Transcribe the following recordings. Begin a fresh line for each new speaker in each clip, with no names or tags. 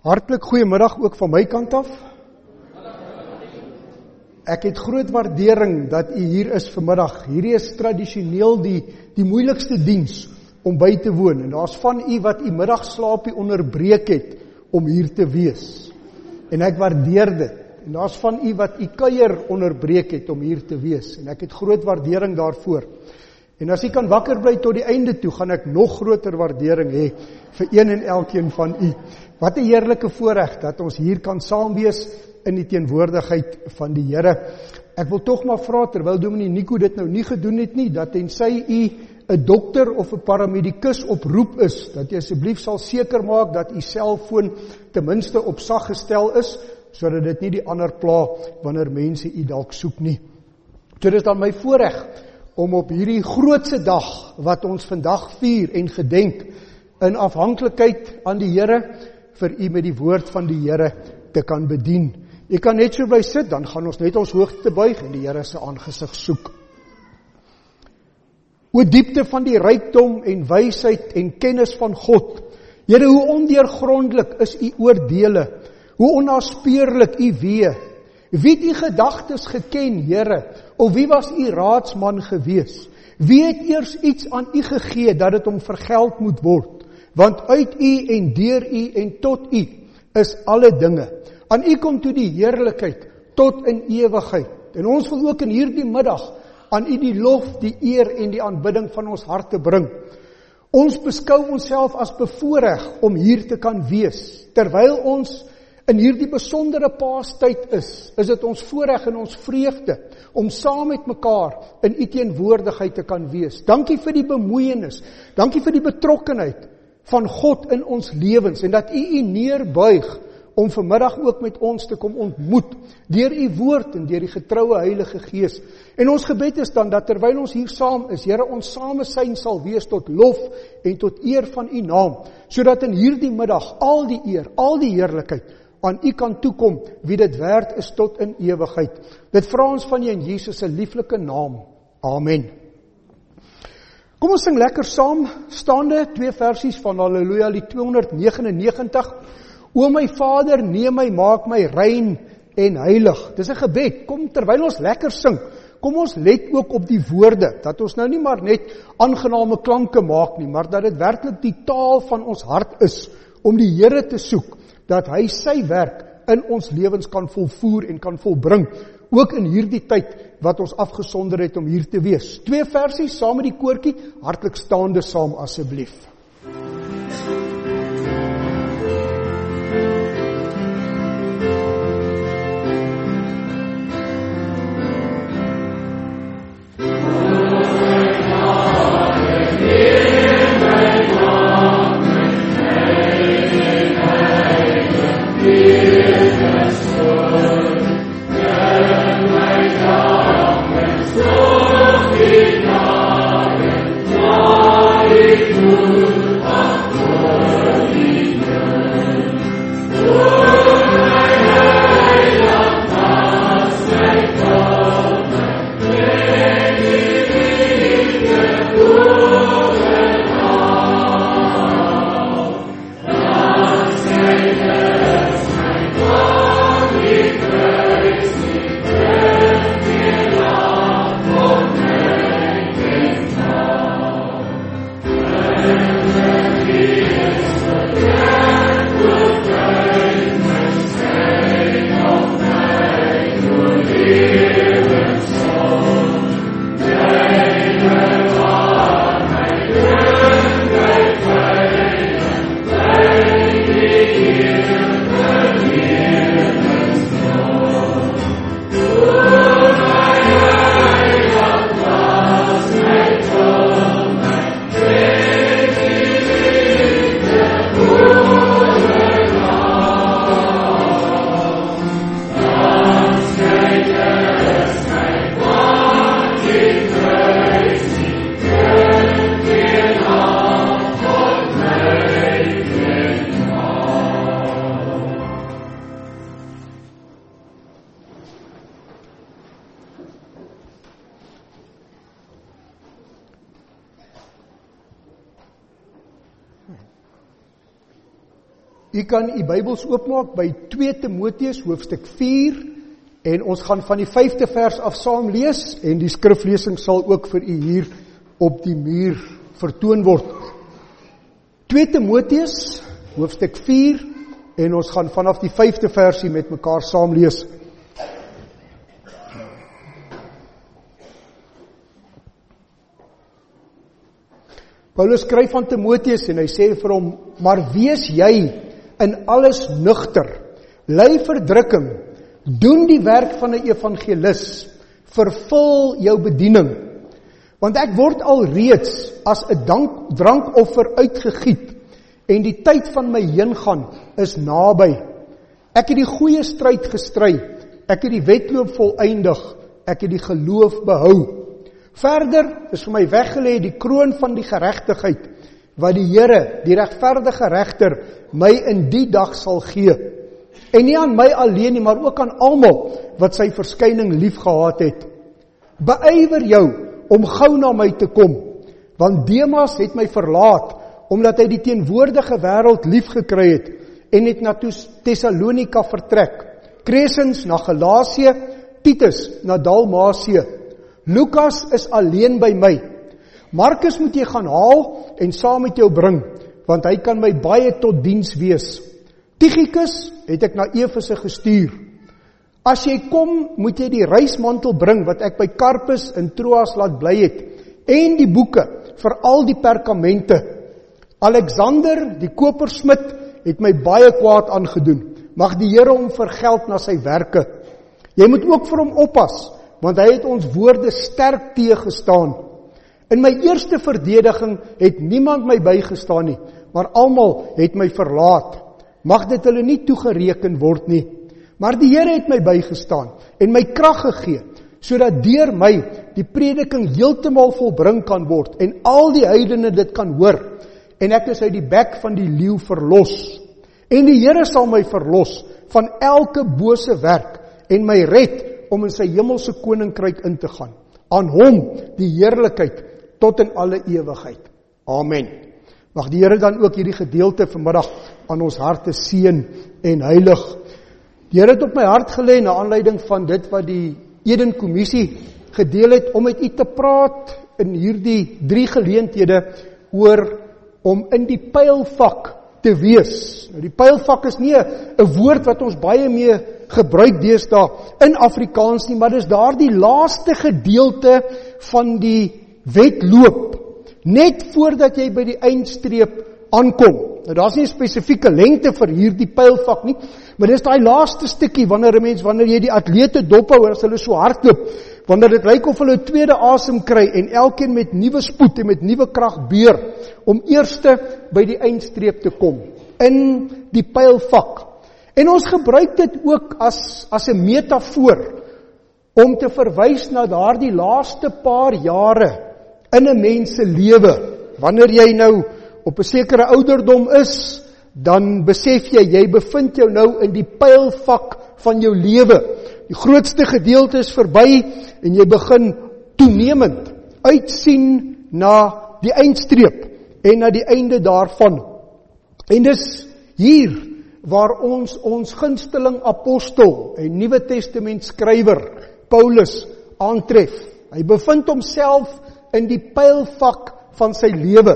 Hartlik goeiemiddag ook van my kant af. Ek het groot waardering dat u hier is vanmiddag. Hierdie is tradisioneel die moeilikste diens om by te woon. En daar's van u wat u middagslaapie onderbreek het om hier te wees. En ek waardeer dit. En daar's van u wat u kuier onderbreek het om hier te wees. En ek het groot waardering daarvoor. En as u kan wakker bly tot die einde toe, gaan ek nog groter waardering hê vir een en elkeen van u. Wat 'n heerlike voorreg dat ons hier kan saam wees in die teenwoordigheid van die Here. Ek wil tog maar vra, terwyl Dominee Nico dit nou nie gedoen het nie, dat tensy u 'n dokter of 'n paramedikus op roep is, dat jy asseblief sal seker maak dat u selfoon ten minste op sag gestel is, sodat dit nie die ander pla wanneer mense u dalk soek nie. So dit is dan my voorreg om op hierdie grootse dag wat ons vandag vier en gedenk in afhanklikheid aan die Here vir u met die woord van die Here te kan bedien. Jy kan net so bly sit, dan gaan ons net ons hoofde buig en die Here se aangesig soek. O diepte van die rykdom en wysheid en kennis van God. Here, hoe ondeurgrondelik is u oordeele, hoe onnaspeurlik u wee. Wie het u gedagtes geken, Here, of wie was u raadsman gewees? Wie het eers iets aan u gegee dat dit hom vergeld moet word? Want uit u en deur u en tot u is alle dinge. Aan u kom toe die heerlikheid tot in ewigheid. En ons wil ook in hierdie middag aan u die lof, die eer en die aanbidding van ons harte bring. Ons beskou onsself as bevoorreg om hier te kan wees. Terwyl ons in hierdie besondere Paastyd is dit ons voorreg en ons vreugde om saam met mekaar in u teenwoordigheid te kan wees. Dankie vir die bemoeienis, dankie vir die betrokkenheid van God in ons lewens en dat u neerbuig om vanmiddag ook met ons te kom ontmoet deur u woord en deur die getroue Heilige Gees. En ons gebed is dan dat terwyl ons hier saam is, Here, ons samesyn sal wees tot lof en tot eer van u naam, sodat in hierdie middag al die eer, al die heerlikheid aan u kan toekom, wie dit werd is tot in ewigheid. Dit vra ons van u in Jesus se lieflike naam. Amen. Kom ons sing lekker saam, staande 2 versies van Halleluja, die 299. O my Vader, neem my, maak my rein en heilig. Dis 'n gebed. Kom, terwyl ons lekker sing, kom ons let ook op die woorde, dat ons nou nie maar net aangename klanke maak nie, maar dat dit werklik die taal van ons hart is, om die Here te soek, dat hy sy werk in ons lewens kan volvoer en kan volbring, ook in hierdie tyd wat ons afgesonder het om hier te wees. 2 versies saam met die koortjie, hartlik staande saam asseblief.
Thank you.
U kan u Bybels oopmaak by 2 Timoteus hoofstuk 4 en ons gaan van die 5de vers af saam lees en die skriflesing sal ook vir u hier op die muur vertoon word. 2 Timoteus hoofstuk 4 en ons gaan vanaf die 5de versie met mekaar saam lees. Paulus skryf aan Timoteus en hy sê vir hom, maar wees jy in alles nugter, ly verdrukking, doen die werk van 'n evangelis, vervul jou bediening, want ek word alreeds as 'n drankoffer uitgegiet en die tyd van my heengaan is naby. Ek het die goeie stryd gestry, ek het die wedloop volëindig, ek het die geloof behou. Verder is vir my weggelê die kroon van die geregtigheid, wat die Here, die regverdige regter, my in die dag sal gee. En nie aan my alleen nie, maar ook aan almal wat sy verskyning lief gehad het. Beywer jou om gou na my te kom, want Demas het my verlaat, omdat hy die teenwoordige wêreld lief gekry het, en het na Thessalonika vertrek. Crescens na Galasië, Titus na Dalmasie. Lukas is alleen by my. Markus moet jy gaan haal en saam met jou bring, want hy kan my baie tot diens wees. Tychicus het ek na Efese gestuur. As jy kom, moet jy die reismantel bring wat ek by Carpus in Troas laat bly het, en die boeke, veral die perkamente. Alexander, die kopersmid, het my baie kwaad aangedoen. Mag die Here hom vergeld na sy werke. Jy moet ook vir hom oppas, want hy het ons woorde sterk teëgestaan. In my eerste verdediging het niemand my bygestaan nie, maar almal het my verlaat. Mag dit hulle nie toegereken word nie. Maar die Here het my bygestaan en my krag gegee, sodat deur my die prediking heeltemal volbring kan word en al die heidene dit kan hoor. En ek is uit die bek van die leeu verlos. En die Here sal my verlos van elke bose werk en my red om in sy hemelse koninkryk in te gaan. Aan hom die heerlikheid tot in alle ewigheid. Amen. Mag die Here dan ook hierdie gedeelte vanmiddag aan ons harte seën en heilig. Die Here het op my hart gelê na aanleiding van dit wat die Eden Kommissie gedeel het om met u te praat in hierdie 3 geleenthede oor om in die pylvak te wees. Nou die pylvak is nie 'n woord wat ons baie mee gebruik deesdae in Afrikaans nie, maar dis daardie laaste gedeelte van die wedloop, net voordat jy by die eindstreep aankom. Nou daar's nie 'n spesifieke lengte vir hierdie pylvak nie, maar dis daai laaste stukkie wanneer jy die atlete dophou as hulle so hardloop, wanneer dit lyk of hulle 'n tweede asem kry en elkeen met nuwe spoed en met nuwe krag beer om eerste by die eindstreep te kom in die pylvak. En ons gebruik dit ook as 'n metafoor om te verwys na daardie laaste paar jare in 'n mens se lewe. Wanneer jy nou op 'n sekere ouderdom is, dan besef jy bevind jou nou in die pylvak van jou lewe. Die grootste gedeelte is verby en jy begin toenemend uitsien na die eindstreep en na die einde daarvan. En dis hier waar ons gunsteling apostel en Nuwe Testament skrywer Paulus aantref. Hy bevind homself in die pylvak van sy lewe.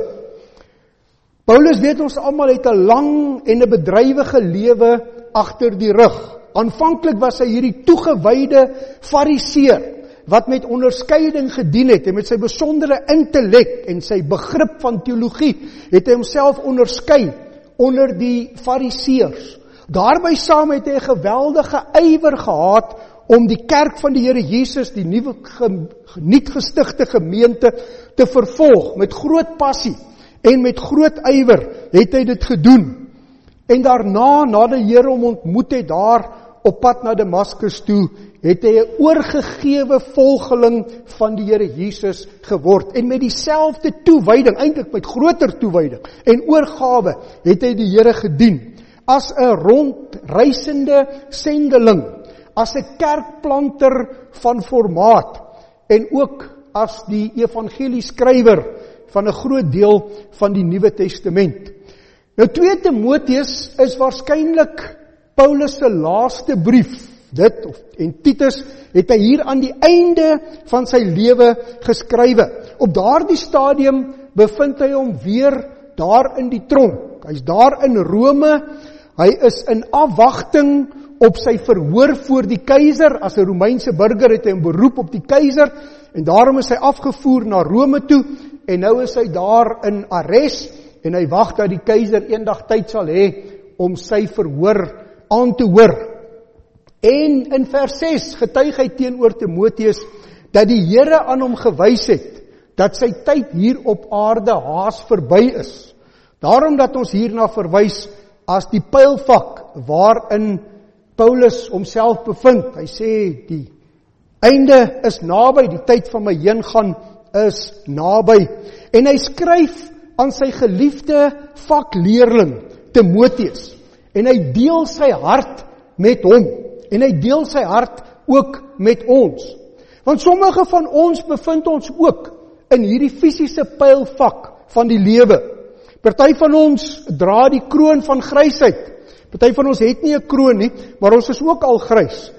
Paulus, weet ons almal, het 'n lang en 'n bedrywige lewe agter die rug. Aanvanklik was hy hierdie toegewyde fariseer wat met onderskeiding gedien het en met sy besondere intellek en sy begrip van teologie het hy homself onderskei onder die fariseërs. Daarby saam het hy 'n geweldige ywer gehad om die kerk van die Here Jesus, die nuwe nuut gestigte gemeente, te vervolg met groot passie en met groot ywer het hy dit gedoen. En daarna, nadat die Here hom ontmoet het daar op pad na Damaskus toe, het hy 'n oorgegewe volgeling van die Here Jesus geword. En met dieselfde toewyding, eintlik met groter toewyding en oorgawe, het hy die Here gedien. As 'n rondreisende sendeling, as 'n kerkplanter van formaat, en ook as die evangelieskrywer van 'n groot deel van die Nuwe Testament. Nou 2 Timoteus is waarskynlik Paulus se laaste brief. En Titus het hy hier aan die einde van sy lewe geskrywe. Op daardie stadium bevind hy hom weer daar in die tronk. Hy's daar in Rome. Hy is in afwagting op sy verhoor voor die keiser. As 'n Romeinse burger het hy 'n beroep op die keiser en daarom is hy afgevoer na Rome toe en nou is hy daar in arrest en hy wag dat die keiser eendag tyd sal hê om sy verhoor aan te hoor. En in vers 6 getuig hy teenoor Timoteus dat die Here aan hom gewys het dat sy tyd hier op aarde haas verby is. Daarom dat ons hierna verwys as die pylvak waarin Paulus homself bevind. Hy sê die einde is naby, die tyd van my heengaan is naby. En hy skryf aan sy geliefde vakleerling Timoteus. En hy deel sy hart met hom. En hy deel sy hart ook met ons. Want sommige van ons bevind ons ook in hierdie fisiese pylvak van die lewe. Party van ons dra die kroon van grysheid. Party van ons het nie 'n kroon nie, maar ons is ook al grys.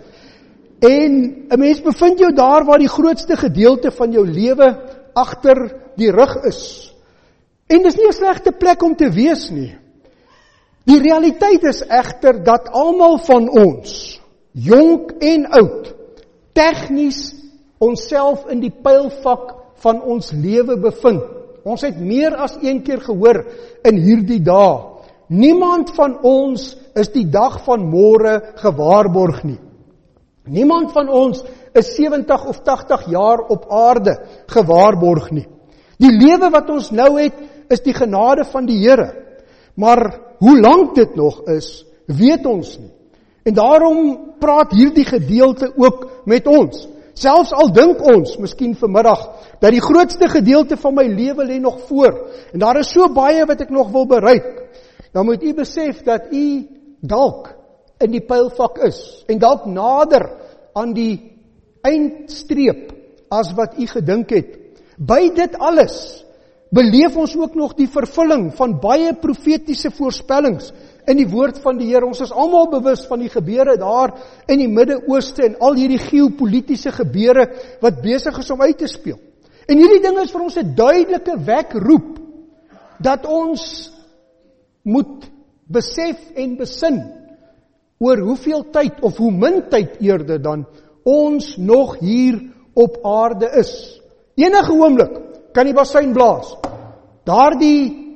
En 'n mens bevind jou daar waar die grootste gedeelte van jou lewe agter die rug is. En dis nie 'n slegte plek om te wees nie. Die realiteit is egter dat almal van ons, jonk en oud, tegnies onsself in die pylvak van ons lewe bevind. Ons het meer as een keer gehoor in hierdie dae. Niemand van ons is die dag van môre gewaarborg nie. Niemand van ons is 70 of 80 jaar op aarde gewaarborg nie. Die lewe wat ons nou het, is die genade van die Here. Maar hoe lank dit nog is, weet ons nie. En daarom praat hierdie gedeelte ook met ons. Selfs al dink ons, miskien vanmiddag, dat die grootste gedeelte van my lewe lê nog voor. En daar is so baie wat ek nog wil bereik. Dan moet u besef dat u dalk in die pylvak is. En dalk nader aan die eindstreep as wat u gedink het. By dit alles beleef ons ook nog die vervulling van baie profetiese voorspellings in die woord van die Here. Ons is almal bewus van die gebeure daar in die Midde-Ooste en al hierdie geopolitiese gebeure wat besig is om uit te speel. En hierdie ding is vir ons 'n duidelike wekroep dat ons moet besef en besin oor hoeveel tyd of hoe min tyd eerder dan ons nog hier op aarde is. Enige oomblik kan die bassein blaas. Daardie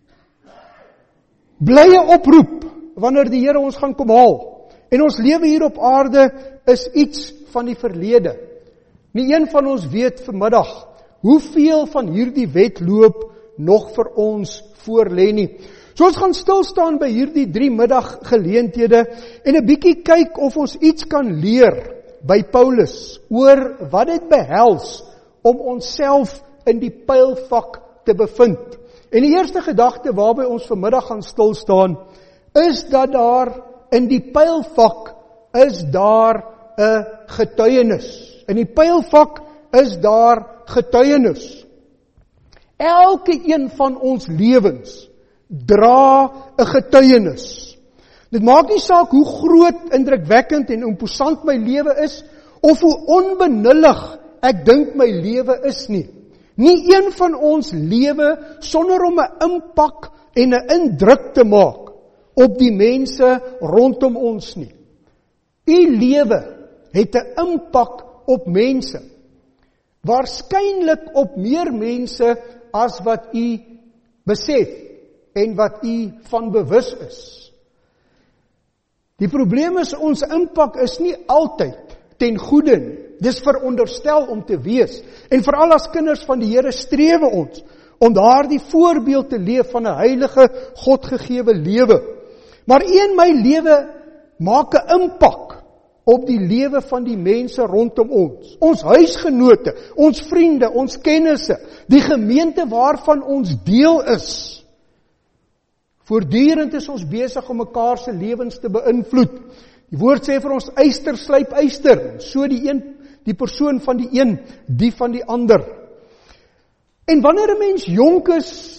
blye oproep wanneer die Here ons gaan kom haal. En ons lewe hier op aarde is iets van die verlede. Nie een van ons weet vanmiddag hoeveel van hierdie wedloop nog vir ons voor lê nie. So ons gaan stil staan by hierdie 3 middaggeleenthede en 'n bietjie kyk of ons iets kan leer by Paulus oor wat dit behels om onsself in die pylvak te bevind. En die eerste gedagte waarby ons vanmiddag gaan stil staan, is dat daar in die pylvak is daar 'n getuienis. In die pylvak is daar getuienis. Elke een van ons lewens dra 'n getuienis. Dit maak nie saak hoe groot, indrukwekkend en imposant my lewe is, of hoe onbenullig ek dink my lewe is nie. Nie een van ons lewe sonder om 'n impak en 'n indruk te maak op die mense rondom ons nie. U lewe het 'n impak op mense. Waarskynlik op meer mense as wat u besef en wat u van bewus is. Die probleem is ons impak is nie altyd ten goeie nie. Dis veronderstel om te wees. En veral as kinders van die Here strewe ons om daardie voorbeeld te leef van 'n heilige, Godgegewe lewe. Maar my lewe maak 'n impak op die lewe van die mense rondom ons. Ons huisgenote, ons vriende, ons kennisse, die gemeente waarvan ons deel is. Voortdurend is ons besig om mekaar se lewens te beïnvloed. Die woord sê vir ons yster slyp yster, so die persoon van die een, die van die ander. En wanneer 'n mens jonk is,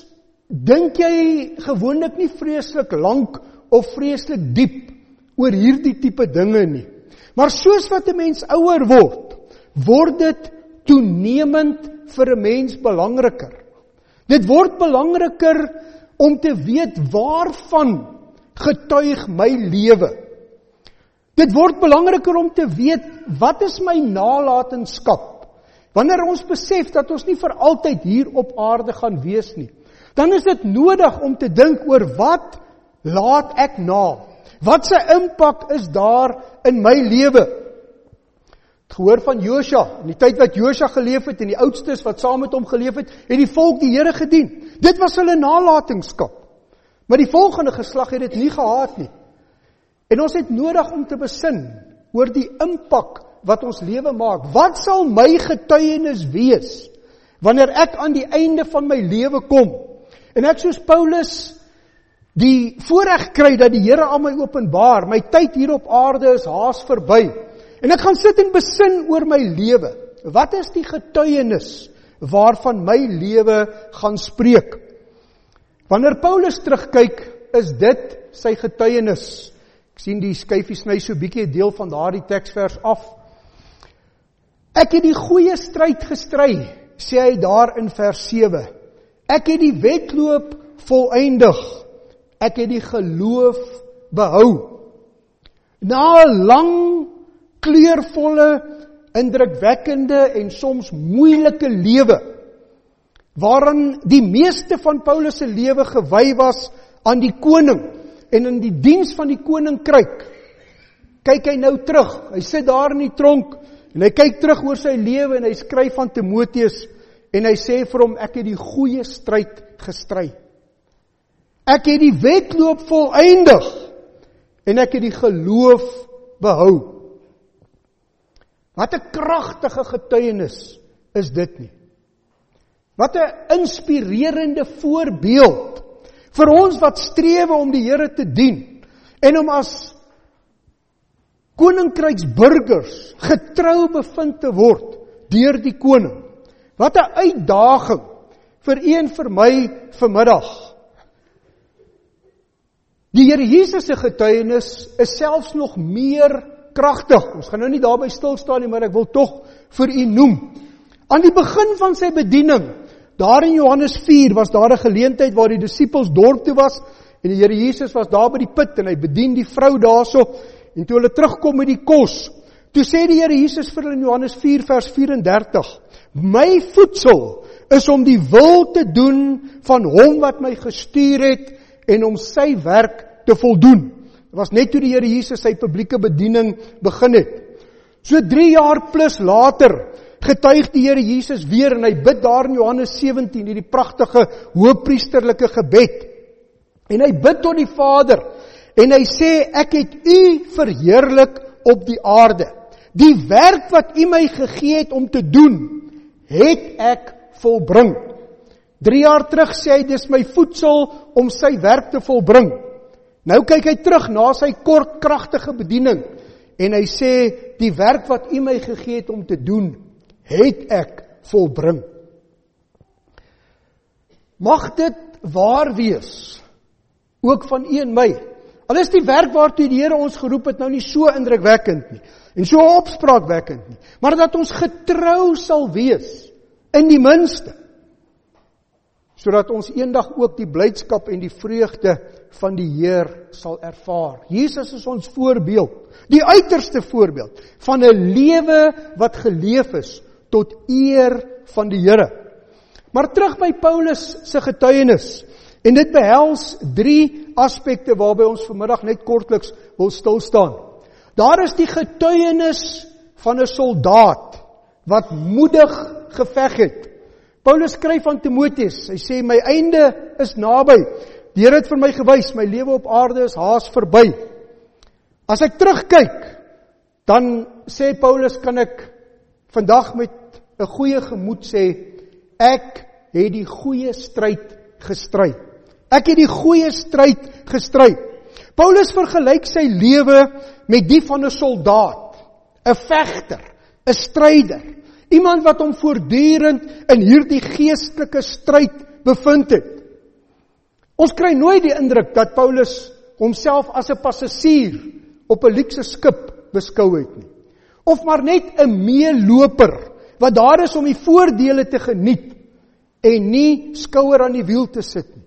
dink jy gewoonlik nie vreeslik lank of vreeslik diep oor hierdie tipe dinge nie. Maar soos wat 'n mens ouer word dit toenemend vir 'n mens belangriker. Dit word belangriker om te weet waarvan getuig my lewe. Dit word belangriker om te weet wat is my nalatenskap. Wanneer ons besef dat ons nie vir altyd hier op aarde gaan wees nie, dan is dit nodig om te dink oor wat laat ek na? Wat se impak is daar in my lewe? Het gehoor van Josua, in die tyd wat Josua geleef het en die oudstes wat saam met hom geleef het die volk die Here gedien. Dit was hulle nalatenskap. Maar die volgende geslag het dit nie gehad nie. En ons het nodig om te besin oor die impak wat ons lewe maak. Wat sal my getuienis wees wanneer ek aan die einde van my lewe kom? En ek soos Paulus die voorreg kry dat die Here aan my openbaar, my tyd hier op aarde is haas verby. En ek gaan sit en besin oor my lewe. Wat is die getuienis waarvan my lewe gaan spreek? Wanneer Paulus terugkyk, is dit sy getuienis. Ek sien die skyfie sny so bietjie 'n deel van daardie teksvers af. Ek het die goeie stryd gestry, sê hy daar in vers 7. Ek het die wedloop volëindig. Ek het die geloof behou. Na 'n lang, kleurvolle, indrukwekkende en soms moeilike lewe, waarin die meeste van Paulus se lewe gewy was aan die koning en in die diens van die koninkryk, kyk hy nou terug. Hy sit daar in die tronk en hy kyk terug oor sy lewe en hy skryf aan Timoteus en hy sê vir hom, ek het die goeie stryd gestry. Ek het die wedloop volëindig en ek het die geloof behou. Wat 'n kragtige getuienis is dit nie? Wat 'n inspirerende voorbeeld vir ons wat streef om die Here te dien en om as koninkryksburgers getrou bevind te word deur die koning. Wat 'n uitdaging vir my vanmiddag. Die Here Jesus se getuienis is selfs nog meer kragtig. Ons gaan nou nie daarby stil staan nie, maar ek wil tog vir u noem. Aan die begin van sy bediening, daar in Johannes 4, was daar 'n geleentheid waar die disippels dorp toe was, en die Here Jesus was daar by die put, en hy bedien die vrou daarso, en toe hulle terugkom met die kos, toe sê die Here Jesus vir hulle in Johannes 4 vers 34, my voedsel is om die wil te doen van hom wat my gestuur het, en om sy werk te voldoen. Dit was net toe die Here Jesus sy publieke bediening begin het. So 3 jaar plus later getuig die Here Jesus weer en hy bid daar in Johannes 17, hierdie pragtige hoëpriesterlike gebed. En hy bid tot die Vader en hy sê, ek het u verheerlik op die aarde. Die werk wat u my gegee het om te doen, het ek volbring. 3 jaar terug sê hy, dis my voedsel om sy werk te volbring. Nou kyk hy terug na sy kort, kragtige bediening, en hy sê, die werk wat u my gegee het om te doen, het ek volbring. Mag dit waar wees, ook van u en my. Al is die werk waartoe die Here ons geroep het nou nie so indrukwekkend nie, en so opspraakwekkend nie, maar dat ons getrou sal wees, in die minste, sodat ons eendag ook die blydskap en die vreugde van die Heer sal ervaar. Jesus is ons voorbeeld, die uiterste voorbeeld, van 'n lewe wat geleef is, tot eer van die Here. Maar terug by Paulus se getuienis, en dit behels 3 aspekte waarby ons vanmiddag net kortliks wil stilstaan. Daar is die getuienis van 'n soldaat, wat moedig geveg het. Paulus skryf aan Timoteus, hy sê, my einde is naby. Die Here het vir my gewys, my lewe op aarde is haas verby. As ek terugkyk, dan sê Paulus, kan ek vandag met 'n goeie gemoed sê, ek het die goeie stryd gestry. Ek het die goeie stryd gestry. Paulus vergelyk sy lewe met die van 'n soldaat, 'n vegter, 'n stryder, iemand wat hom voortdurend in hierdie geestelike stryd bevind het. Ons kry nooit die indruk dat Paulus homself as 'n passasier op 'n luukse skip beskou het nie. Of maar net 'n meeloper wat daar is om die voordele te geniet en nie skouer aan die wiel te sit nie.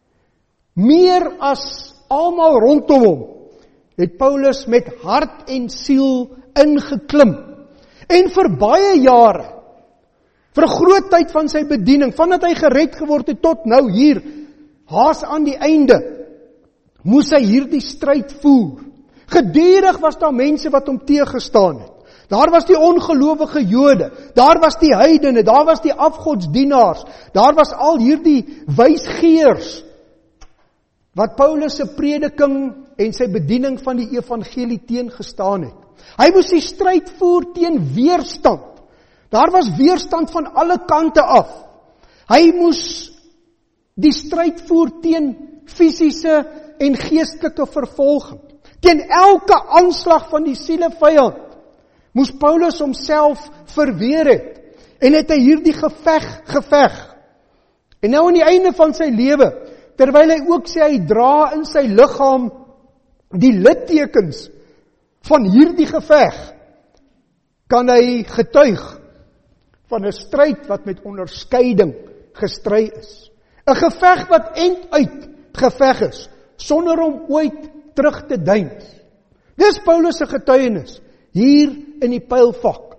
Meer as almal rondom hom het Paulus met hart en siel ingeklim. En vir baie jare, vir 'n groot tyd van sy bediening, vandat hy gered geword het tot nou hier, haas aan die einde, moes hy hierdie stryd voer. Gedurig was daar mense wat hom teëgestaan het. Daar was die ongelowige Jode, daar was die heidene, daar was die afgodsdienaars, daar was al hierdie wysgeers, wat Paulus se prediking en sy bediening van die evangelie teengestaan het. Hy moes die stryd voer teen weerstand. Daar was weerstand van alle kante af. Hy moes die stryd voer teen fisiese en geestelike vervolging. Teen elke aanslag van die sielevyand moes Paulus homself verweer het. En het hy hierdie geveg. En nou aan die einde van sy lewe, terwyl hy ook sê hy dra in sy liggaam die littekens van hierdie geveg, kan hy getuig van 'n stryd wat met onderskeiding gestry is. 'n Geveg wat einduit geveg is, sonder om ooit terug te deins. Dis Paulus se getuienis hier in die pylvak.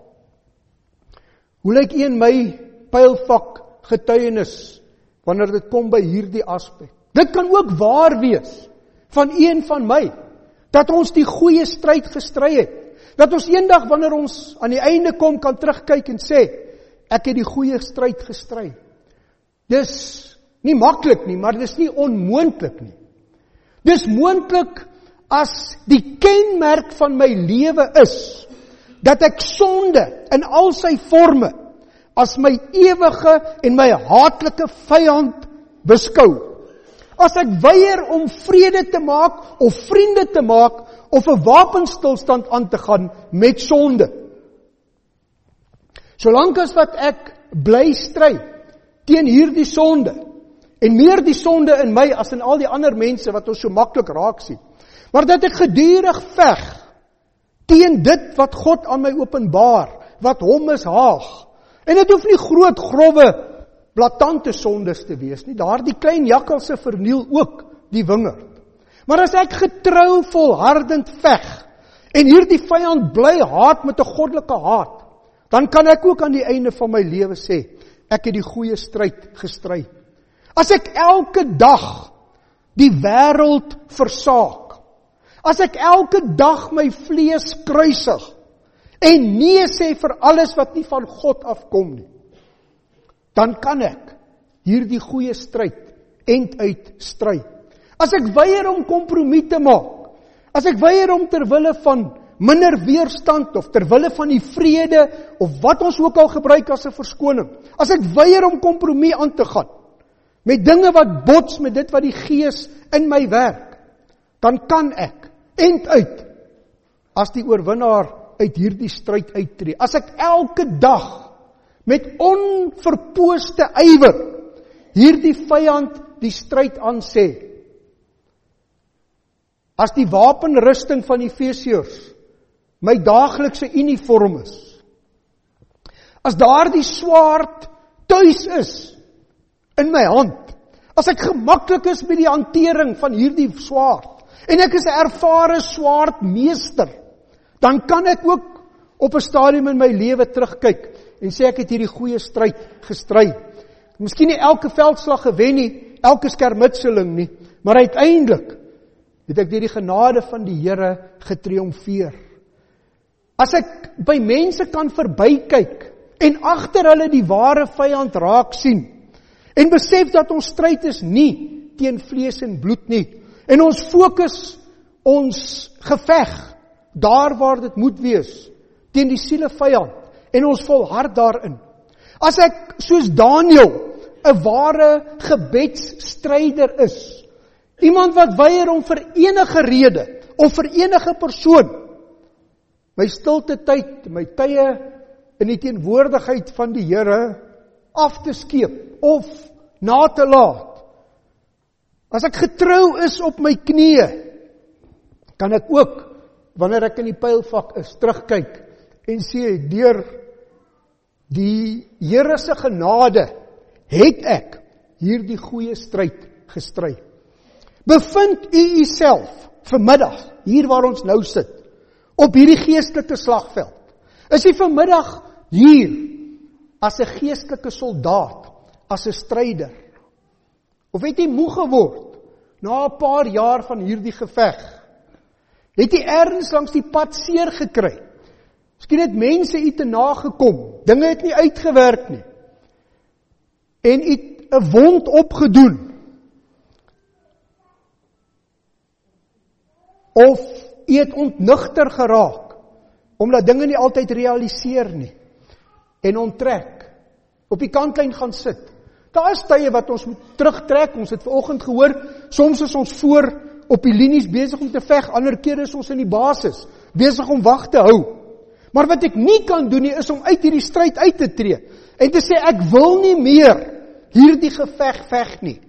Hoe lyk een my pylvak getuienis wanneer dit kom by hierdie aspek? Dit kan ook waar wees van een van my, dat ons die goeie stryd gestry het. Dat ons eendag wanneer ons aan die einde kom kan terugkyk en sê, ek het die goeie stryd gestry. Dis nie maklik nie, maar dis nie onmoontlik nie. Dis moontlik as die kenmerk van my lewe is, dat ek sonde in al sy forme as my ewige en my haatlike vyand beskou. As ek weier om vrede te maak of vriende te maak of 'n wapenstilstand aan te gaan met sonde. Solank as wat ek bly stry teen hierdie sonde en meer die sonde in my as in al die ander mense wat ons so maklik raak sien. Maar dat ek gedurig veg teen dit wat God aan my openbaar, wat hom mishaag. En dit hoef nie groot, growwe, blaatante sondes te wees nie. Daardie klein jakkalse verniel ook die wingerd. Maar as ek getrou volhardend veg en hierdie vyand bly haat met 'n goddelike haat, dan kan ek ook aan die einde van my lewe sê, ek het die goeie stryd gestry. As ek elke dag die wêreld versaak, as ek elke dag my vlees kruisig en nee sê vir alles wat nie van God afkom nie, dan kan ek hierdie goeie stryd einduit stry. As ek weier om kompromie te maak, as ek weier om terwille van minder weerstand of terwille van die vrede of wat ons ook al gebruik as 'n verskoning, as ek weier om kompromie aan te gaan met dinge wat bots met dit wat die Gees in my werk, dan kan ek einduit as die oorwinnaar uit hierdie stryd uittree. As ek elke dag met onverpooste ywer hierdie vyand die stryd aansê. As die wapenrusting van Efesiërs my daaglikse uniform is. As daardie swaard tuis is in my hand. As ek gemaklik is met die hantering van hierdie swaard en ek is 'n ervare swaardmeester, dan kan ek ook op 'n stadium in my lewe terugkyk en sê ek het hierdie goeie stryd gestry. Miskien nie elke veldslag gewen nie, elke skermutseling nie, maar uiteindelik het ek deur die genade van die Here getriomfeer. As ek by mense kan verbykyk en agter hulle die ware vyand raak sien en besef dat ons stryd is nie teen vlees en bloed nie en ons fokus ons geveg daar waar dit moet wees teen die sielevyand en ons volhard daarin. As ek soos Daniël 'n ware gebedsstryder is, iemand wat weier om vir enige rede of vir enige persoon my stilte tyd, my tye in die teenwoordigheid van die Here af te skeep of na te laat, As ek getrou is op my knieë, kan ek ook, wanneer ek in die pylvak is, terugkyk en sê, deur die Here se genade, het ek hierdie goeie stryd gestry. Bevind u uself vanmiddag, hier waar ons nou sit, op hierdie geestelike slagveld. Is u vanmiddag hier, as 'n geestelike soldaat, as 'n stryder? Of het jy moeg geword, na 'n paar jaar van hierdie geveg? Het jy ergens langs die pad seer gekry? Miskien het mense u te nagekom, dinge het nie uitgewerk nie. En u het 'n wond opgedoen. Of u het ontnugter geraak, omdat dinge nie altyd realiseer nie. En onttrek, op die kantlyn gaan sit. Daar is tye wat ons moet terugtrek, ons het vanoggend gehoor, soms is ons voor op die linies besig om te veg, ander keer is ons in die basis, besig om wag te hou. Maar wat ek nie kan doen nie, is om uit hierdie stryd uit te tree, en te sê, ek wil nie meer hierdie geveg veg nie.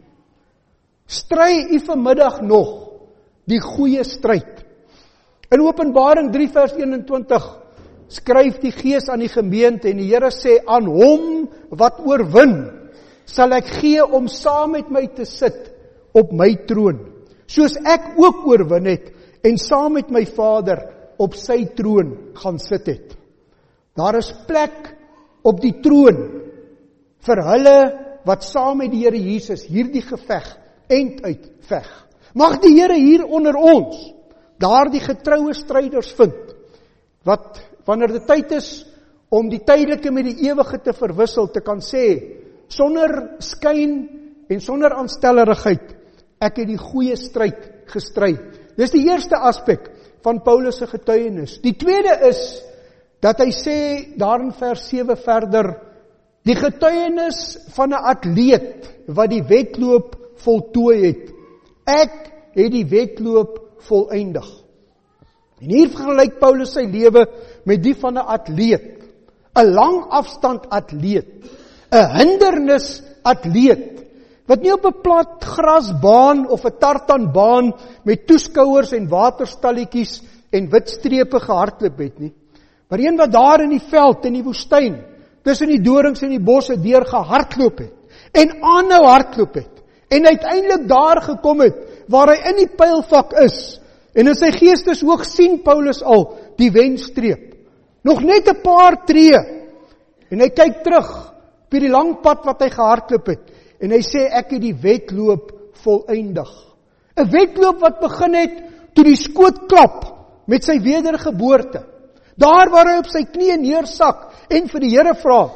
Stry u vanmiddag nog die goeie stryd. In Openbaring 3 vers 21 skryf die Gees aan die gemeente en die Here sê, aan hom wat oorwin, sal ek gee om saam met my te sit op my troon, soos ek ook oorwin het en saam met my Vader op sy troon gaan sit het. Daar is plek op die troon vir hulle wat saam met die Here Jesus hierdie geveg end uit veg. Mag die Here hier onder ons daardie getroue stryders vind, wat wanneer dit tyd is om die tydelike met die ewige te verwissel, te kan sê, sonder skyn en sonder aanstellerigheid, ek het die goeie stryd gestry. Dis die eerste aspek van Paulus se getuienis. Die tweede is, dat hy sê, daar in vers 7 verder, die getuienis van 'n atleet, wat die wedloop voltooi het. Ek het die wedloop volëindig. En hier vergelyk Paulus sy lewe met die van 'n atleet, 'n lang afstand atleet, 'n hindernis atleet, wat nie op 'n plat grasbaan of 'n tartanbaan met toeskouers en waterstalletjies en wit strepe gehardloop het nie, maar een wat daar in die veld, in die woestyn, tussen die dorings en die bosse deur gehardloop het, en aanhou hardloop het, en uiteindelik daar gekom het, waar hy in die pylvak is, en in sy geesteshoog sien Paulus al die wenstreep, nog net 'n paar tree, en hy kyk terug op die lang pad wat hy gehardloop het, en hy sê, ek het die wedloop volëindig. 'n wedloop wat begin het, toe die skoot klap, met sy wedergeboorte, daar waar hy op sy knieë neersak, en vir die Here vra,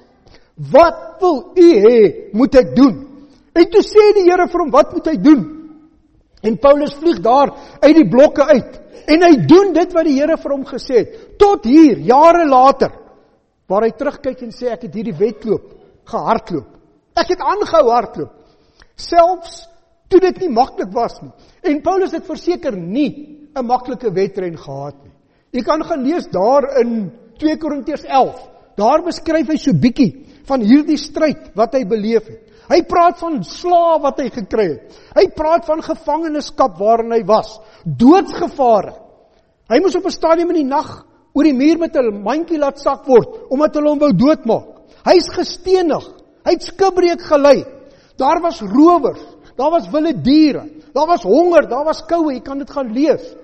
wat wil u hê, moet ek doen? En toe sê die Here vir hom, wat moet hy doen? En Paulus vlieg daar uit die blokke uit, en hy doen dit wat die Here vir hom gesê het, tot hier, jare later, waar hy terugkyk en sê, ek het hierdie wedloop gehardloop. Ek het aangehou hardloop, selfs toe dit nie maklik was nie. En Paulus het verseker nie 'n maklike wedren gehad nie. Jy kan gaan lees daar in 2 Korintiërs 11, daar beskryf hy so bietjie van hierdie stryd wat hy beleef het. Hy praat van slaaf wat hy gekry het. Hy praat van gevangenskap waarin hy was, doodsgevare. Hy moes op 'n stadium in die nag oor die muur met 'n mandjie laat sak word, omdat hulle hom wou doodmaak. Hy is gestenig, hy het skibreek gelei. Daar was rowers, daar was wilde diere, daar was honger, daar was koue, jy kan dit gaan lees.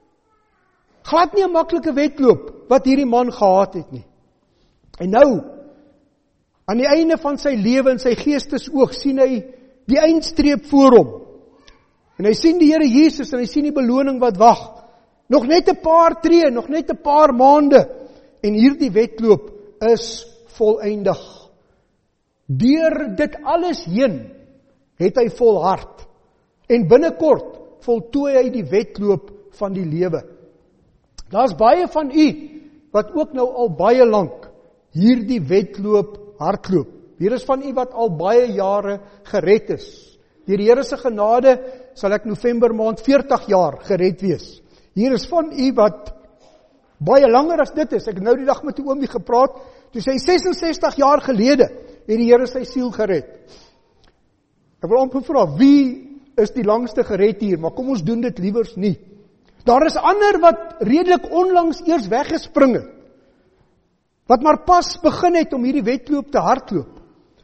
Glad nie 'n maklike wedloop wat hierdie man gehad het nie. En nou, aan die einde van sy lewe en sy geestesoog, sien hy die eindstreep voor hom. En hy sien die Here Jesus en hy sien die beloning wat wag. Nog net 'n paar tree, nog net 'n paar maande, en hierdie wedloop is volëindig. Deur dit alles heen, het hy volhard, en binnekort voltooi hy die wedloop van die lewe. Daar's baie van u, wat ook nou al baie lank hierdie wedloop hardloop. Hier is van u wat al baie jare gered is. Deur die Here se genade sal ek November maand 40 jaar gered wees. Hier is van u wat baie langer as dit is. Ek het nou die dag met die oomie gepraat, toe sy 66 jaar gelede het die Here sy siel gered. Ek wil amper vra, wie is die langste gered hier, maar kom ons doen dit liewers nie. Daar is ander wat redelik onlangs eers weggespring het, wat maar pas begin het om hierdie wedloop te hardloop.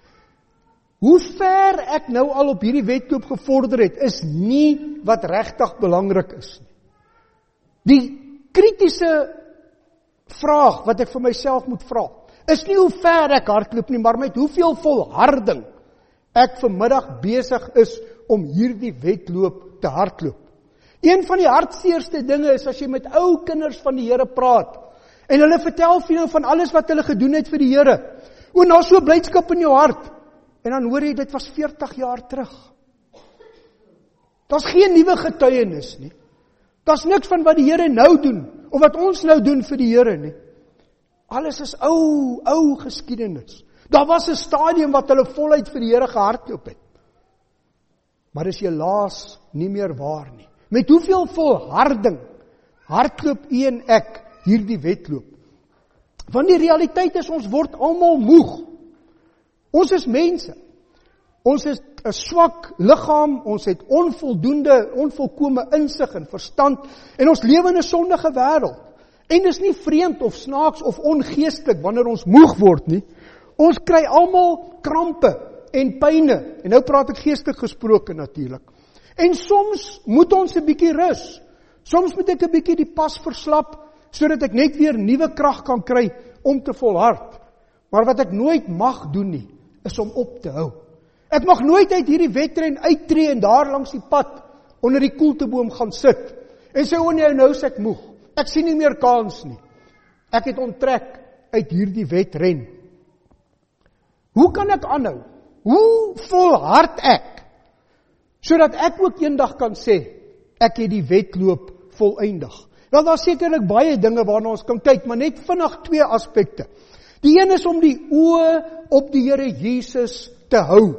Hoe ver ek nou al op hierdie wedloop gevorder het, is nie wat regtig belangrik is nie. Die kritiese vraag wat ek vir myself moet vra, is nie hoe ver ek hardloop nie, maar met hoeveel volharding ek vanmiddag besig is om hierdie wedloop te hardloop. Een van die hartseerste dinge is as jy met ou kinders van die Here praat, en hulle vertel vir jou van alles wat hulle gedoen het vir die Here. O, nou so blydskap in jou hart, en dan hoor jy, dit was 40 jaar terug. Daar's geen nuwe getuienis nie. Daar's niks van wat die Here nou doen, of wat ons nou doen vir die Here nie. Alles is ou geskiedenis. Daar was 'n stadium wat hulle voluit vir die Here gehardloop het. Maar dis helaas nie meer waar nie. Met hoeveel volharding hardloop u en ek hierdie wedloop? Want die realiteit is, ons word almal moeg. Ons is mense. Ons is 'n swak liggaam, ons het onvolkome insig en verstand, en ons lewe in 'n sondige wêreld. En dis nie vreemd of snaaks of ongeestelik wanneer ons moeg word nie. Ons kry almal krampe en pyne, en nou praat ek geestelik gesproke natuurlik. En soms moet ons 'n bietjie rus. Soms moet ek 'n bietjie die pas verslap, sodat ek net weer nuwe krag kan kry om te volhard. Maar wat ek nooit mag doen nie, is om op te hou. Ek mag nooit uit hierdie wedren uittreë en daar langs die pad onder die koelteboom gaan sit en sê, o nee, nou is ek moeg. Ek sien nie meer kans nie. Ek het onttrek uit hierdie wedren. Hoe kan ek aanhou? Hoe volhard ek? Sodat ek ook eendag kan sê, ek het die wedloop volëindig. Wel, daar is sekerlik baie dinge waarna ons kan kyk, maar net vinnig 2 aspekte. Die een is om die oë op die Here Jesus te hou.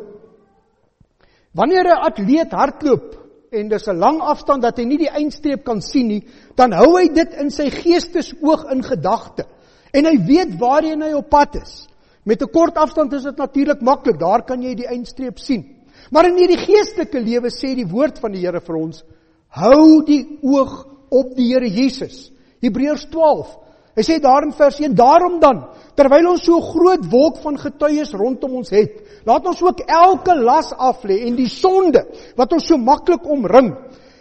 Wanneer 'n atleet hardloop, en dis 'n lang afstand dat hy nie die eindstreep kan sien nie, dan hou hy dit in sy geestesoog in gedagte. En hy weet waarheen hy op pad is. Met 'n kort afstand is dit natuurlik maklik, daar kan jy die eindstreep sien. Maar in hierdie geestelike lewe sê die woord van die Here vir ons, hou die oog op die Here Jesus. Hebreërs 12. Hy sê daar in vers 1, daarom dan, terwyl ons so groot wolk van getuies rondom ons het, laat ons ook elke las aflê en die sonde wat ons so maklik omring,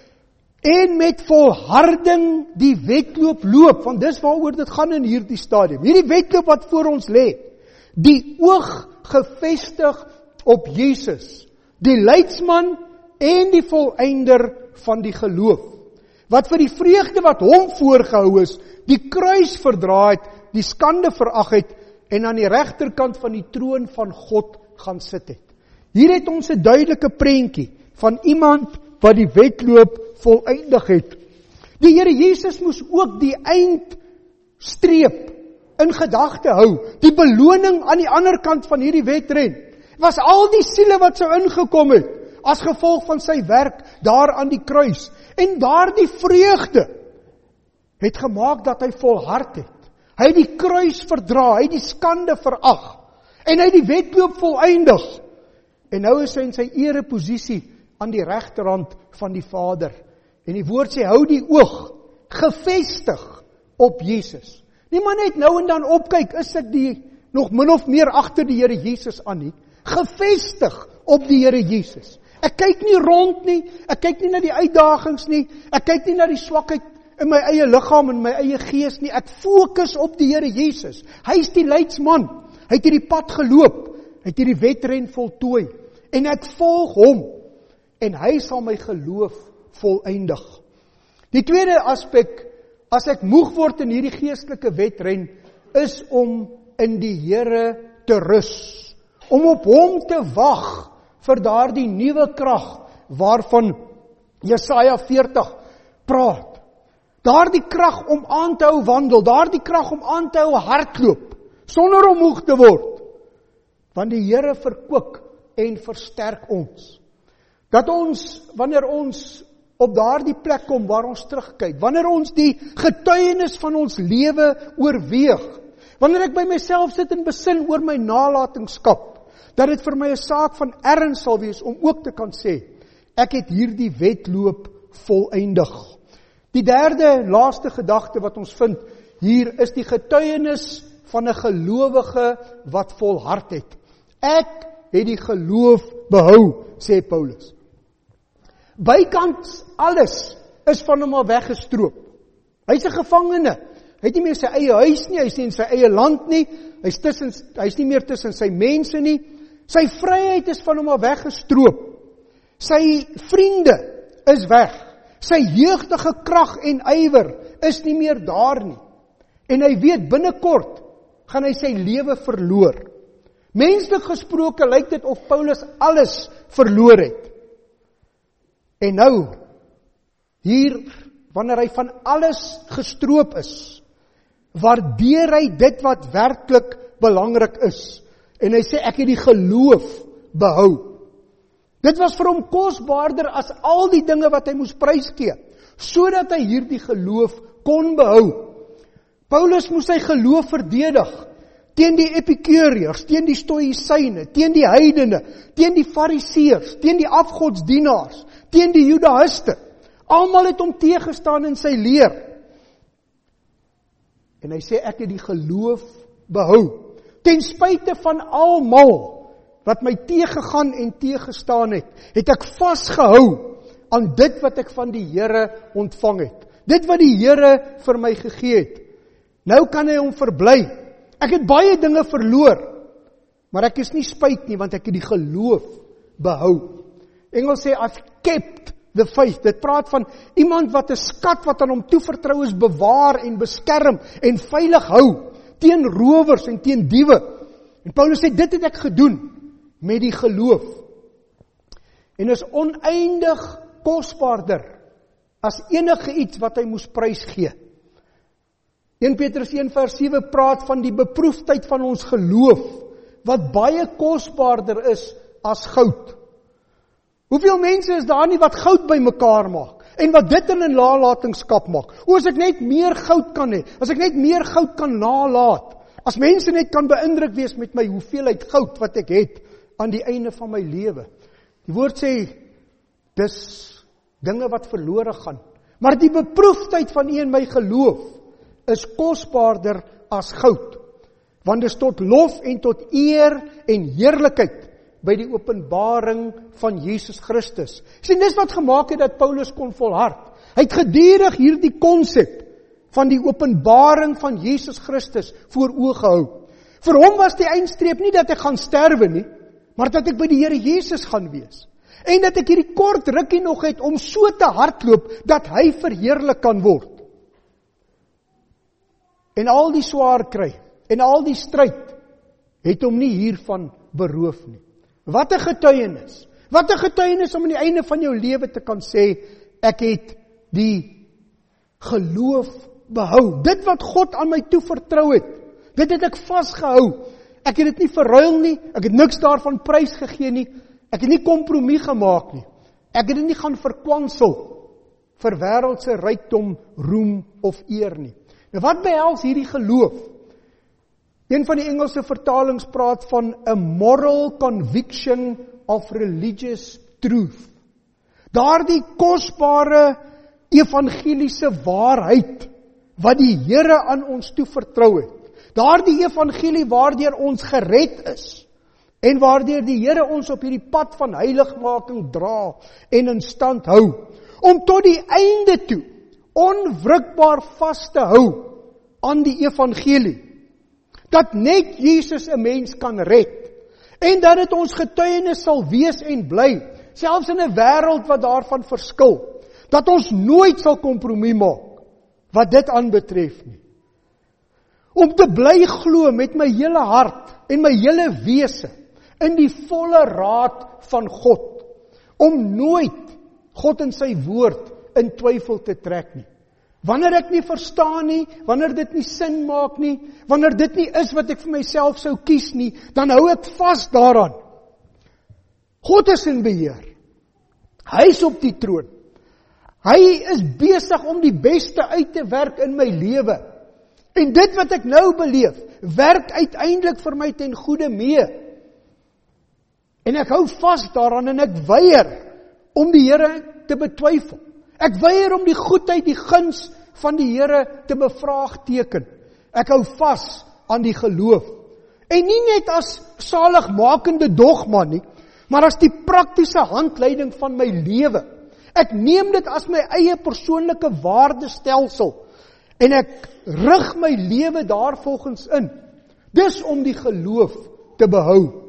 en met volharding die wedloop loop, want dis waaroor dit gaan in hierdie stadium. Hierdie wedloop wat voor ons lê, die oog gefestig op Jesus, die leidsman en die volëinder van die geloof, wat vir die vreugde wat hom voorgehou is, die kruis verdra het, die skande verag het, en aan die regterkant van die troon van God gaan sit het. Hier het ons 'n duidelike prentjie van iemand wat die wedloop volëindig het. Die Here Jesus moes ook die eindstreep in gedagte hou, die beloning aan die ander kant van hierdie wedren, was al die siele wat sou ingekom het, as gevolg van sy werk daar aan die kruis, en daardie vreugde het gemaak dat hy volhard het. Hy het die kruis verdra, hy het die skande verag, en hy het die wedloop volëindig, en nou is hy in sy ereposisie aan die regterhand van die Vader, en die woord sê, hou die oog gefestig op Jesus. Nie maar net nou en dan opkyk, is ek nog min of meer agter die Here Jesus aan nie, gefestig op die Here Jesus. Ek kyk nie rond nie, ek kyk nie na die uitdagings nie, ek kyk nie na die swakheid in my eie liggaam en my eie gees nie, ek fokus op die Here Jesus. Hy is die leidsman, hy het hierdie pad geloop, hy het hierdie wedren voltooi, en ek volg hom, en hy sal my geloof volëindig. Die tweede aspek, as ek moeg word in hierdie geestelike wedren, is om in die Here te rus, om op hom te wag vir daardie nuwe krag waarvan Jesaja 40 praat. Daardie krag om aan te hou wandel, daardie krag om aan te hou hardloop, sonder om moeg te word. Want die Here verkwik en versterk ons. Dat ons, wanneer ons op daardie plek kom waar ons terugkyk, wanneer ons die getuienis van ons lewe oorweeg, wanneer ek by myself sit en besin oor my nalatenskap, dat dit vir my 'n saak van erns sal wees om ook te kan sê, ek het hierdie wedloop volëindig. Die derde laaste gedagte wat ons vind hier is die getuienis van 'n gelowige wat volhard het. Ek het die geloof behou, sê Paulus. Bykans alles is van hom al weggestroop. Hy's 'n gevangene. Hy het nie meer sy eie huis nie, hy is nie in sy eie land nie, hy's nie meer tussen sy mense nie. Sy vryheid is van hom al weggestroop. Sy vriende is weg. Sy jeugdige krag en ywer is nie meer daar nie. En hy weet binnekort gaan hy sy lewe verloor. Menslik gesproke lyk dit of Paulus alles verloor het. En nou, hier, wanneer hy van alles gestroop is, waardeer hy dit wat werklik belangrik is. En hy sê, ek het die geloof behou. Dit was vir hom kosbaarder as al die dinge wat hy moes prysgee, sodat hy hierdie geloof kon behou. Paulus moes sy geloof verdedig, teen die Epikureërs, teen die Stoïsyne, teen die heidene, teen die Fariseërs, teen die afgodsdienaars, teen die Judaïste. Almal het hom teëgestaan in sy leer. En hy sê, ek het die geloof behou. Ten spyte van almal wat my teëgegaan en teëgestaan het, het ek vasgehou aan dit wat ek van die Here ontvang het. Dit wat die Here vir my gegee het. Nou kan hy hom verbly. Ek het baie dinge verloor, maar ek is nie spyt nie, want ek het die geloof behou. Engels sê, I've kept the faith. Dit praat van iemand wat 'n skat wat aan hom toevertrou is, bewaar en beskerm en veilig hou, teen rowers en teen diewe. En Paulus sê, dit het ek gedoen met die geloof. En is oneindig kosbaarder as enige iets wat hy moes prysgee. 1 Petrus 1 vers 7 praat van die beproefdheid van ons geloof, wat baie kosbaarder is as goud. Hoeveel mense is daar nie wat goud by mekaar maak, en wat dit in 'n nalatenskap maak? As ek net meer goud kan hê, as ek net meer goud kan nalaat, as mense net kan beïndruk wees met my hoeveelheid goud wat ek het, aan die einde van my lewe. Die woord sê, dis dinge wat verlore gaan. Maar die beproefdheid van u en my geloof, is kosbaarder as goud, want dit is tot lof en tot eer en heerlikheid by die openbaring van Jesus Christus. Sien, dis wat gemaak het dat Paulus kon volhard. Hy het gedurig hierdie konsep van die openbaring van Jesus Christus voor oë gehou. Vir hom was die eindstreep nie dat ek gaan sterwe nie, maar dat ek by die Here Jesus gaan wees. En dat ek hierdie kort rukkie nog het om so te hardloop, dat hy verheerlik kan word. En al die swaar kry, en al die stryd, het hom nie hiervan beroof nie. Wat 'n getuienis! Wat 'n getuienis om aan die einde van jou lewe te kan sê, ek het die geloof behou. Dit wat God aan my toe vertrou het, dit het ek vasgehou. Ek het dit nie verruil nie, ek het niks daarvan prys gegee nie, ek het nie kompromie gemaak nie. Ek het dit nie gaan verkwansel vir wêreldse rykdom, roem of eer nie. Nou wat behels hierdie geloof? Een van die Engelse vertalings praat van a moral conviction of religious truth. Daardie kosbare evangeliese waarheid wat die Here aan ons toe vertrou het. Daardie evangelie waardeur ons gered is en waardeur die Here ons op hierdie pad van heiligmaking dra en in stand hou, om tot die einde toe onwrikbaar vas te hou aan die evangelie, dat net Jesus 'n mens kan red, en dat dit ons getuienis sal wees en bly, selfs in 'n wêreld wat daarvan verskil, dat ons nooit sal kompromie maak, wat dit aanbetref nie. Om te bly glo met my hele hart, en my hele wese, in die volle raad van God, om nooit God en sy woord in twyfel te trek nie. Wanneer ek nie verstaan nie, wanneer dit nie sin maak nie, wanneer dit nie is wat ek vir myself sou kies nie, dan hou ek vas daaraan. God is in beheer. Hy is op die troon. Hy is besig om die beste uit te werk in my lewe. En dit wat ek nou beleef, werk uiteindelik vir my ten goeie mee. En ek hou vas daaraan en ek weier om die Here te betwyfel. Ek weier om die goedheid, die guns van die Here te bevraagteken. Ek hou vas aan die geloof. En nie net as saligmakende dogma nie, maar as die praktiese handleiding van my lewe. Ek neem dit as my eie persoonlike waardestelsel en ek rig my lewe daarvolgens in. Dis om die geloof te behou.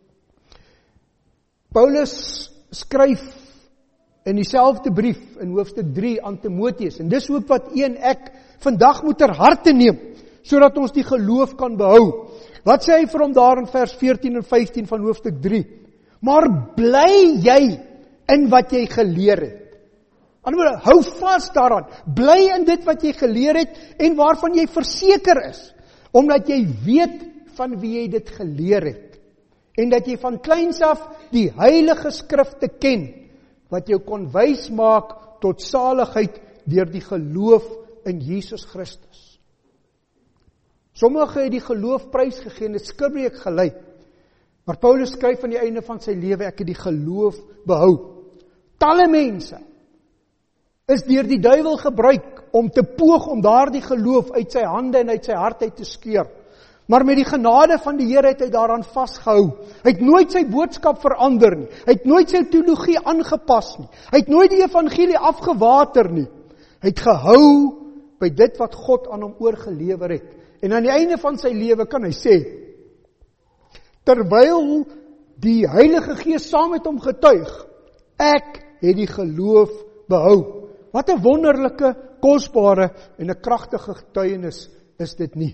Paulus skryf in dieselfde brief in hoofstuk 3 aan Timoteus, en dis ook wat u en ek vandag moet ter harte neem, sodat ons die geloof kan behou. Wat sê hy vir hom daar in vers 14 en 15 van hoofstuk 3? Maar bly jy in wat jy geleer het. Anderswoorde, hou vas daaraan. Bly in dit wat jy geleer het en waarvan jy verseker is, omdat jy weet van wie jy dit geleer het. En dat jy van kleins af die heilige skrifte ken, wat jou kon wys maak tot saligheid deur die geloof in Jesus Christus. Sommige het die geloof prysgegee en dit skibreek gelei. Maar Paulus skryf aan die einde van sy lewe, ek het die geloof behou. Talle mense is deur die duiwel gebruik om te poog om daardie geloof uit sy hande en uit sy hart uit te skeur. Maar met die genade van die Here het hy daaraan vasgehou. Hy het nooit sy boodskap verander nie. Hy het nooit sy teologie aangepas nie. Hy het nooit die evangelie afgewater nie. Hy het gehou by dit wat God aan hom oorgelewer het. En aan die einde van sy lewe kan hy sê, terwyl die Heilige Gees saam met hom getuig, ek het die geloof behou. Wat 'n wonderlike, kosbare en 'n kragtige getuienis is dit nie.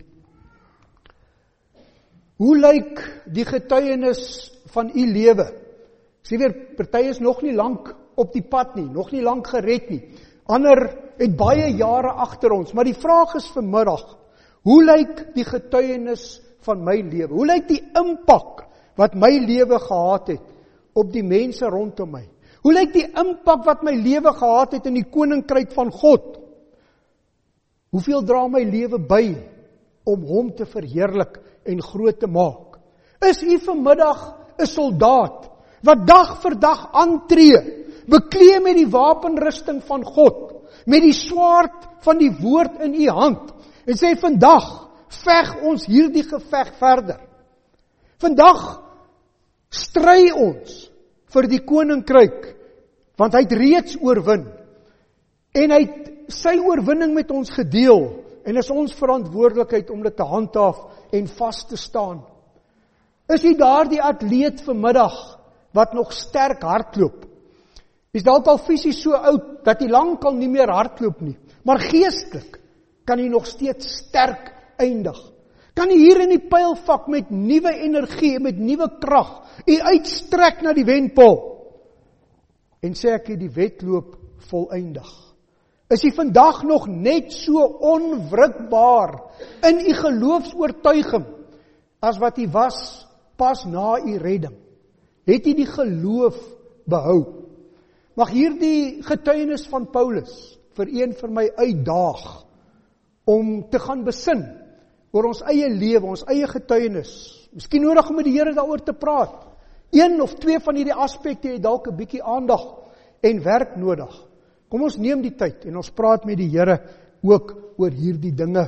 Hoe lyk die getuienis van u lewe? Sien weer, party is nog nie lank op die pad nie, nog nie lank gered nie. Ander het baie jare agter ons, maar die vraag is vanmiddag, hoe lyk die getuienis van my lewe? Hoe lyk die impak wat my lewe gehad het op die mense rondom my? Hoe lyk die impak wat my lewe gehad het in die koninkryk van God? Hoeveel dra my lewe by om hom te verheerlik en groot te maak? Is u vanmiddag 'n soldaat wat dag vir dag aantree, beklee met die wapenrusting van God, met die swaard van die woord in u hand, en sê vandag veg ons hierdie geveg verder. Vandag stry ons vir die koninkryk, want hy het reeds oorwin. En hy het sy oorwinning met ons gedeel, en is ons verantwoordelikheid om dit te handhaaf en vas te staan. Is jy daardie atleet vanmiddag wat nog sterk hardloop? Is dalk al fisies so oud dat hy lankal nie meer hardloop nie, maar geestelik kan hy nog steeds sterk eindig. Kan jy hier in die pylvak met nuwe energie en met nuwe krag u uitstrek na die wenpaal en sê ek het die wedloop voleindig? Is jy vandag nog net so onwrikbaar in u geloofsoortuiging as wat jy was pas na u redding? Het jy die geloof behou? Mag hierdie getuienis van Paulus vir vir my uitdaag om te gaan besin oor ons eie lewe, ons eie getuienis. Miskien nodig om met die Here daaroor te praat. Een of twee van hierdie aspekte het dalk 'n bietjie aandag en werk nodig. Kom ons neem die tyd en ons praat met die Here ook oor hierdie dinge.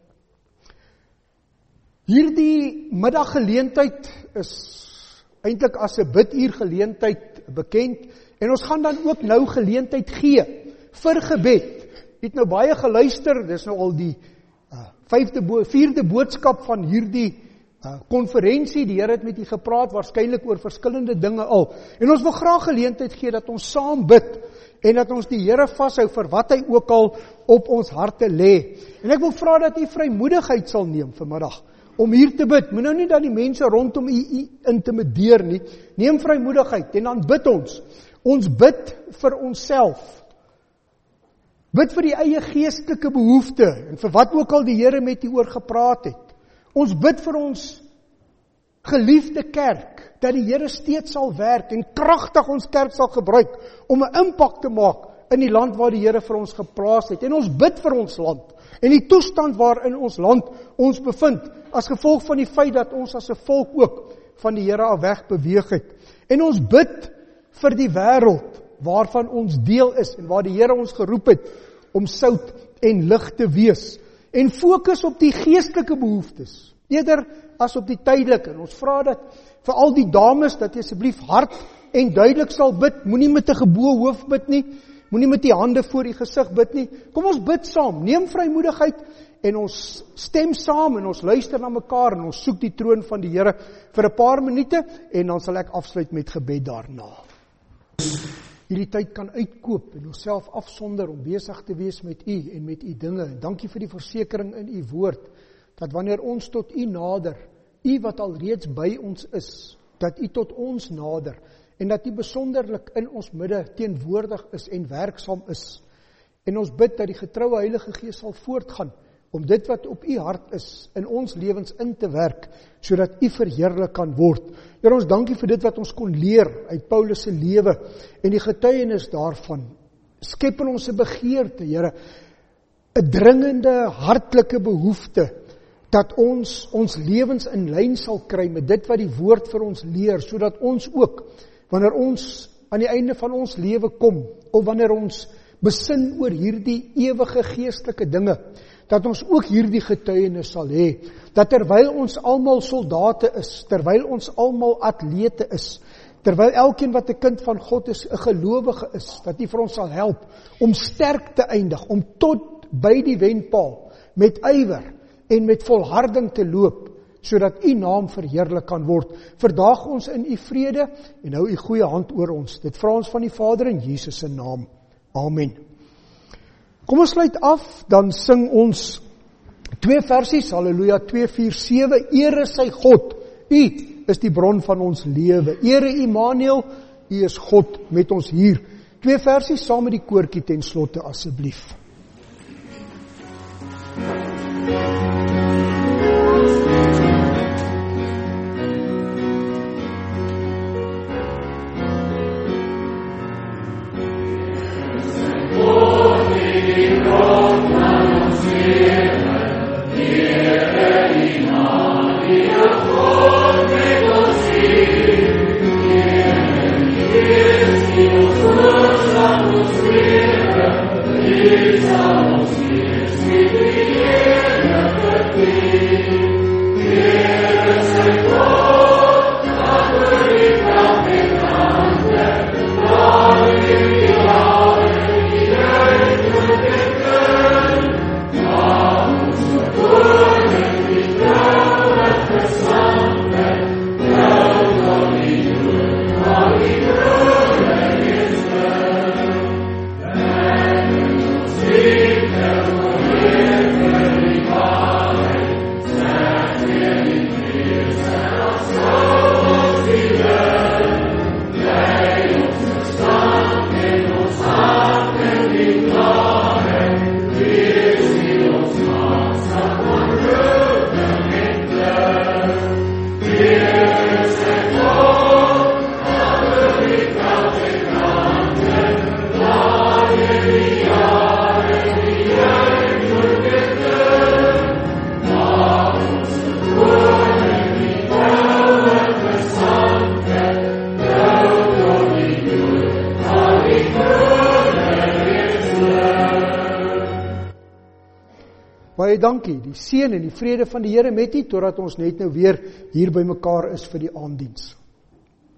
Hierdie middaggeleentheid is eintlik as 'n biduur geleentheid bekend en ons gaan dan ook nou geleentheid gee vir gebed. Jy het nou baie geluister, dis nou al die vierde boodskap van hierdie konferensie. Die Here het met u gepraat, waarskynlik oor verskillende dinge al. En ons wil graag geleentheid gee dat ons saam bid en dat ons die Here vashou vir wat hy ook al op ons harte lê. En ek wil vra dat u vrymoedigheid sal neem vanmiddag om hier te bid. Moet nou nie dat die mense rondom u intimideer nie. Neem vrymoedigheid en dan bid ons. Ons bid vir onsself. Bid vir die eie geestelike behoefte en vir wat ook al die Here met u oor gepraat het. Ons bid vir ons geliefde kerk, dat die Here steeds sal werk en kragtig ons kerk sal gebruik om 'n impak te maak in die land waar die Here vir ons geplaas het. En ons bid vir ons land en die toestand waarin ons land ons bevind, as gevolg van die feit dat ons as 'n volk ook van die Here af weg beweeg het. En ons bid vir die wêreld waarvan ons deel is en waar die Here ons geroep het om sout en lig te wees. En fokus op die geestelike behoeftes, eerder as op die tydelike. En ons vra dat vir al die dames dat jy asseblief hard en duidelik sal bid, moenie met 'n geboë hoof bid nie, moenie met die hande voor die gesig bid nie. Kom ons bid saam, neem vrymoedigheid en ons stem saam en ons luister na mekaar en ons soek die troon van die Here vir 'n paar minute en dan sal ek afsluit met gebed daarna. Hierdie tyd kan uitkoop en onsself afsonder om besig te wees met U en met U dinge. Dankie vir die versekering in U woord, dat wanneer ons tot U nader, U wat al reeds by ons is, dat U tot ons nader, en dat U besonderlik in ons midde teenwoordig is en werksaam is. En ons bid dat die getroue Heilige Gees sal voortgaan, om dit wat op U hart is, in ons lewens in te werk, sodat U verheerlik kan word. Here, ons dankie vir dit wat ons kon leer uit Paulus se lewe, en die getuienis daarvan. Skep in ons 'n begeerte, Here, 'n dringende, hartlike behoefte, dat ons lewens in lyn sal kry met dit wat die woord vir ons leer, sodat ons ook, wanneer ons aan die einde van ons lewe kom, of wanneer ons besin oor hierdie ewige geestelike dinge, dat ons ook hierdie getuienis sal hê, dat terwyl ons almal soldate is, terwyl ons almal atlete is, terwyl elkeen wat 'n kind van God is, 'n gelowige is, dat U vir ons sal help om sterk te eindig, om tot by die wenpaal met ywer en met volharding te loop, sodat U naam verheerlik kan word. Verdaag ons in U vrede en hou U goeie hand oor ons. Dit vra ons van die Vader in Jesus se naam. Amen. Kom ons sluit af, dan sing ons 2 versies, Halleluja 2:4-7, Ere sy God, U is die bron van ons lewe. Ere Immanuel, U is God met ons hier. 2 versies saam met die koortjie ten slotte asseblief. Baie dankie, die seën en die vrede van die Here met u, totdat ons net nou weer hier by mekaar is vir die aanddiens.